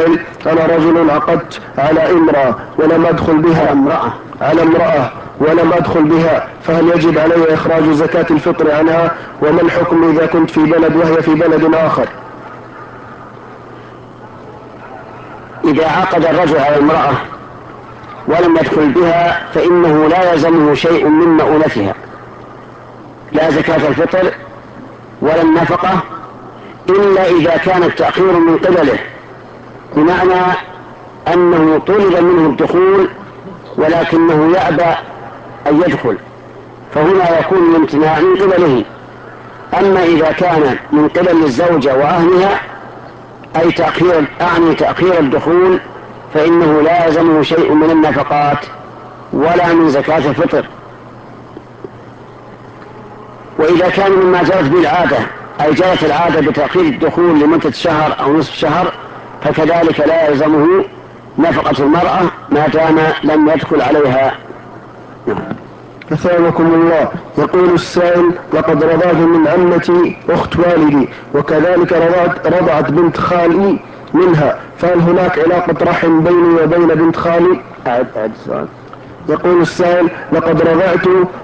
السائل: أنا رجل عقدت على امرأة ولم أدخل بها فهل يجب علي إخراج زكاة الفطر عنها؟ وما الحكم إذا كنت في بلد وهي في بلد آخر؟ إذا عقد الرجل على امرأة ولم يدخل بها فإنه لا يلزمه شيء من مؤونتها، لا زكاة الفطر ولا النفقة، إلا إذا كان التأخير من قبله، بمعنى أنه طلب منه الدخول ولكنه يأبى أن يدخل، فهنا يكون الامتناع من قبله. أما إذا كان من قبل الزوجة وأهلها أي تأخير الدخول، فإنه لا يلزمه شيء من النفقات ولا من زكاة الفطر. وإذا كان مما جرت به العادة أي جرت العادة بتأخير الدخول لمدة شهر أو نصف شهر، فكذلك لا يلزمه نفقة المرأة ما دام لم يدخل عليها. أثابكم الله. يقول السائل: لقد رضعت من عمتي أخت والدي، وكذلك رضعت بنت خالي منها، فهل هناك علاقة رحم بيني وبين بنت خالي؟ يقول السائل: لقد رضعت